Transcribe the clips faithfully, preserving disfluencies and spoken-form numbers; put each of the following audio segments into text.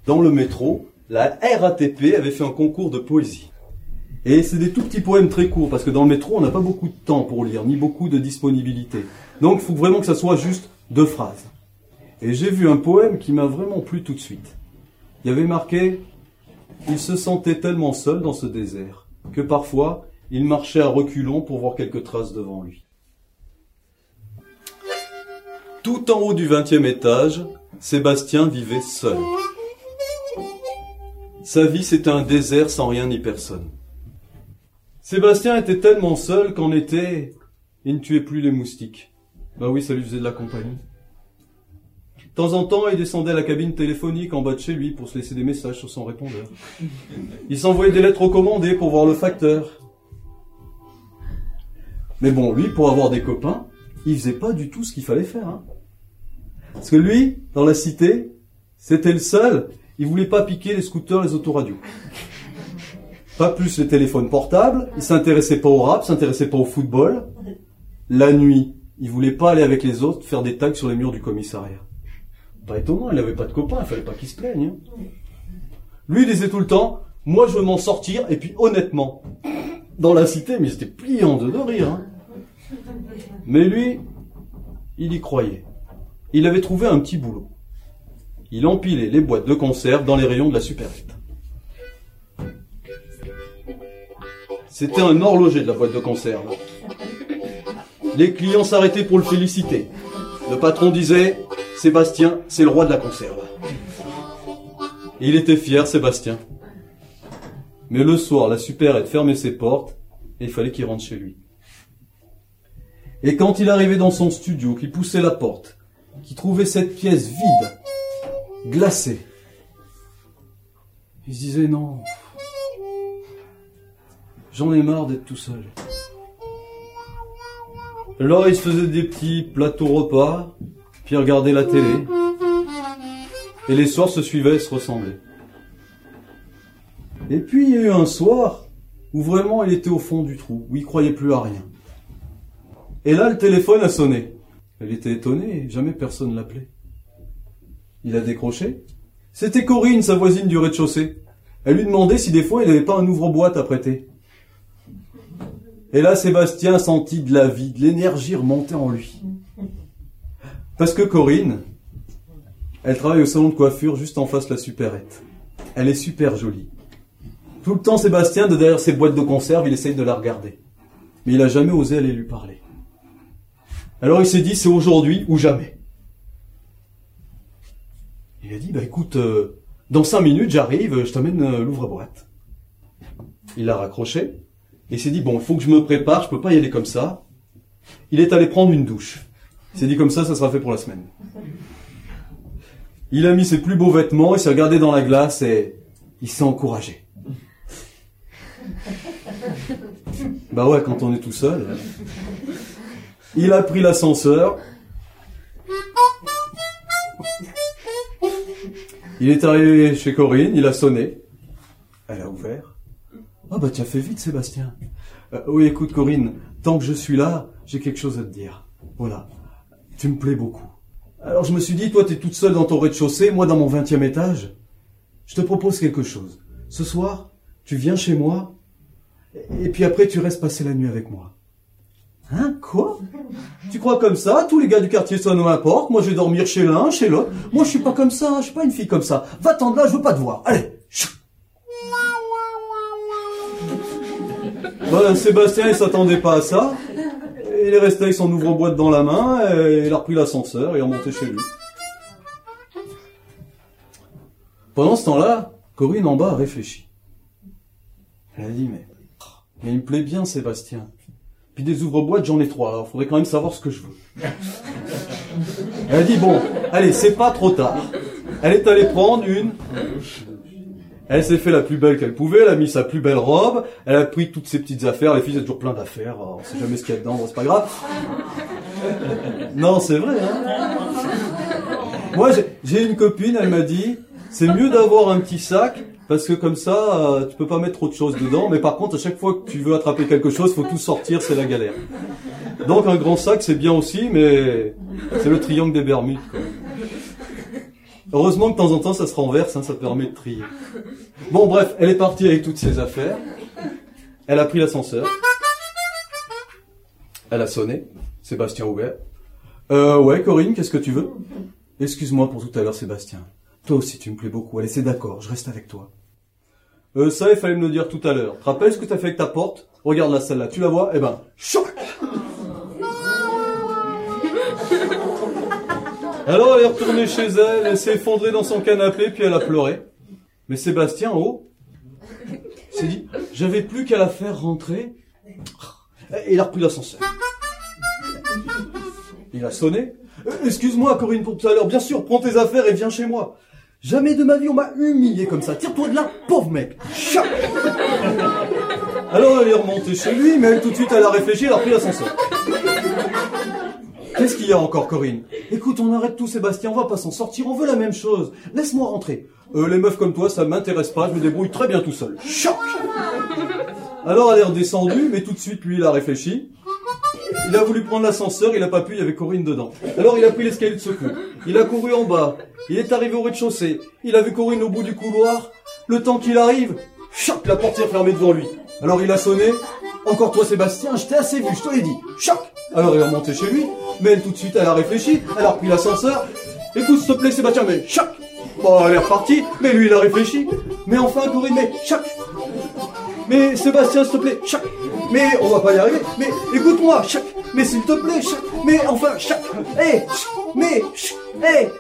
dans le métro, la R A T P avait fait un concours de poésie. Et c'est des tout petits poèmes très courts, parce que dans le métro, on n'a pas beaucoup de temps pour lire, ni beaucoup de disponibilité. Donc, il faut vraiment que ça soit juste deux phrases. Et j'ai vu un poème qui m'a vraiment plu tout de suite. Il y avait marqué « Il se sentait tellement seul dans ce désert que parfois, il marchait à reculons pour voir quelques traces devant lui. » Tout en haut du vingtième étage, Sébastien vivait seul. Sa vie, c'était un désert sans rien ni personne. Sébastien était tellement seul qu'en été, il ne tuait plus les moustiques. Bah oui, ça lui faisait de la compagnie. De temps en temps, il descendait à la cabine téléphonique en bas de chez lui pour se laisser des messages sur son répondeur. Il s'envoyait des lettres recommandées pour voir le facteur. Mais bon, lui, pour avoir des copains, il faisait pas du tout ce qu'il fallait faire. Hein. Parce que lui, dans la cité, c'était le seul, il voulait pas piquer les scooters, les autoradios. Pas plus les téléphones portables, il s'intéressait pas au rap, s'intéressait pas au football. La nuit, il voulait pas aller avec les autres faire des tags sur les murs du commissariat. Pas étonnant, il avait pas de copains, il fallait pas qu'il se plaigne. Hein. Lui, il disait tout le temps, moi je veux m'en sortir, et puis honnêtement, dans la cité, mais c'était pliant de, de rire. Hein. Mais lui, il y croyait. Il avait trouvé un petit boulot. Il empilait les boîtes de conserve dans les rayons de la supérette. C'était un horloger de la boîte de conserve. Les clients s'arrêtaient pour le féliciter. Le patron disait « Sébastien, c'est le roi de la conserve ». Il était fier, Sébastien. Mais le soir, la supérette fermait ses portes et il fallait qu'il rentre chez lui. Et quand il arrivait dans son studio, qu'il poussait la porte, qu'il trouvait cette pièce vide, glacée, il se disait « Non, j'en ai marre d'être tout seul ». Alors il se faisait des petits plateaux repas, puis il regardait la télé, et les soirs se suivaient et se ressemblaient. Et puis il y a eu un soir où vraiment il était au fond du trou, où il croyait plus à rien. Et là le téléphone a sonné. Il était étonné, jamais personne l'appelait. Il a décroché. C'était Corinne, sa voisine du rez-de-chaussée. Elle lui demandait si des fois il n'avait pas un ouvre-boîte à prêter. Et là, Sébastien sentit de la vie, de l'énergie remonter en lui. Parce que Corinne, elle travaille au salon de coiffure juste en face de la supérette. Elle est super jolie. Tout le temps, Sébastien, de derrière ses boîtes de conserve, il essaye de la regarder. Mais il n'a jamais osé aller lui parler. Alors il s'est dit, c'est aujourd'hui ou jamais. Il a dit, bah écoute, euh, dans cinq minutes, j'arrive, je t'amène euh, l'ouvre-boîte. Il l'a raccroché. Et il s'est dit, bon, il faut que je me prépare, je peux pas y aller comme ça. Il est allé prendre une douche. Il s'est dit, comme ça, ça sera fait pour la semaine. Il a mis ses plus beaux vêtements, il s'est regardé dans la glace et il s'est encouragé. Bah ouais, quand on est tout seul. Il a pris l'ascenseur. Il est arrivé chez Corinne, il a sonné. Elle a ouvert. « Ah bah tu as fait vite, Sébastien. Euh, oui, écoute, Corinne, tant que je suis là, j'ai quelque chose à te dire. Voilà, tu me plais beaucoup. Alors je me suis dit, toi t'es toute seule dans ton rez-de-chaussée, moi dans mon vingtième étage. Je te propose quelque chose. Ce soir, tu viens chez moi, et puis après tu restes passer la nuit avec moi. » Hein, quoi? Tu crois comme ça? Tous les gars du quartier sonnent à ma porte, moi je vais dormir chez l'un, chez l'autre. Moi je suis pas comme ça, je suis pas une fille comme ça. Va-t'en de là, je veux pas te voir. Allez. Ben, Sébastien, il s'attendait pas à ça. Il est resté avec son ouvre-boîte dans la main, et il a repris l'ascenseur et est remonté chez lui. Pendant ce temps-là, Corinne en bas a réfléchi. Elle a dit, mais, mais il me plaît bien, Sébastien. Puis des ouvre-boîtes, j'en ai trois, alors il faudrait quand même savoir ce que je veux. Elle a dit, bon, allez, c'est pas trop tard. Elle est allée prendre une... Elle s'est fait la plus belle qu'elle pouvait, elle a mis sa plus belle robe, elle a pris toutes ses petites affaires, les filles, il y a toujours plein d'affaires, on sait jamais ce qu'il y a dedans, bon, c'est pas grave. Non, c'est vrai, hein. Moi, j'ai, j'ai une copine, elle m'a dit, c'est mieux d'avoir un petit sac, parce que comme ça, euh, tu peux pas mettre trop de choses dedans, mais par contre, à chaque fois que tu veux attraper quelque chose, faut tout sortir, c'est la galère. Donc un grand sac, c'est bien aussi, mais c'est le triangle des Bermudes, quoi. Heureusement que de temps en temps ça se renverse, hein, ça permet de trier. Bon bref, elle est partie avec toutes ses affaires. Elle a pris l'ascenseur. Elle a sonné. Sébastien ouvert. Euh, ouais, Corinne, qu'est-ce que tu veux? Excuse-moi pour tout à l'heure, Sébastien. Toi aussi, tu me plais beaucoup. Allez, c'est d'accord, je reste avec toi. Euh, ça, il fallait me le dire tout à l'heure. Tu te rappelles ce que t'as fait avec ta porte? Regarde la celle-là, tu la vois? Eh ben, choc! Alors, elle est retournée chez elle, elle s'est effondrée dans son canapé, puis elle a pleuré. Mais Sébastien, en haut, s'est dit, j'avais plus qu'à la faire rentrer. Et il a repris l'ascenseur. Il a sonné. Euh, excuse-moi, Corinne, pour tout à l'heure. Bien sûr, prends tes affaires et viens chez moi. Jamais de ma vie on m'a humilié comme ça. Tire-toi de là, pauvre mec. Choc. Alors elle est remontée chez lui, mais elle tout de suite elle a réfléchi, elle a repris l'ascenseur. Qu'est-ce qu'il y a encore, Corinne? Écoute, on arrête tout, Sébastien, on va pas s'en sortir, on veut la même chose. Laisse-moi rentrer. Euh, les meufs comme toi, ça m'intéresse pas, je me débrouille très bien tout seul. Choc. Alors elle est redescendue, mais tout de suite lui il a réfléchi. Il a voulu prendre l'ascenseur, il a pas pu, il y avait Corinne dedans. Alors il a pris l'escalier de secours. Il a couru en bas. Il est arrivé au rez-de-chaussée. Il a vu Corinne au bout du couloir. Le temps qu'il arrive, choc, la portière fermée devant lui. Alors il a sonné. Encore toi, Sébastien, je t'ai assez vu, je te l'ai dit. Choc. Alors il est remonté chez lui. Mais elle tout de suite, elle a réfléchi. Elle a repris l'ascenseur. Écoute, s'il te plaît, Sébastien, mais choc. Bon, elle est repartie. Mais lui, il a réfléchi. Mais enfin, Corinne, mais choc. Mais Sébastien, s'il te plaît, choc. Mais on va pas y arriver. Mais écoute-moi, choc. Mais s'il te plaît, choc. Mais enfin, choc. Hé, mais, hé,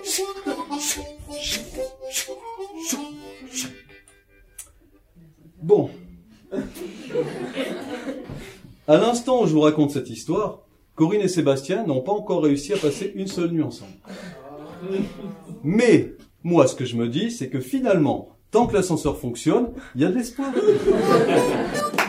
bon. À l'instant où je vous raconte cette histoire, Corinne et Sébastien n'ont pas encore réussi à passer une seule nuit ensemble. Mais, moi, ce que je me dis, c'est que finalement, tant que l'ascenseur fonctionne, il y a de l'espoir.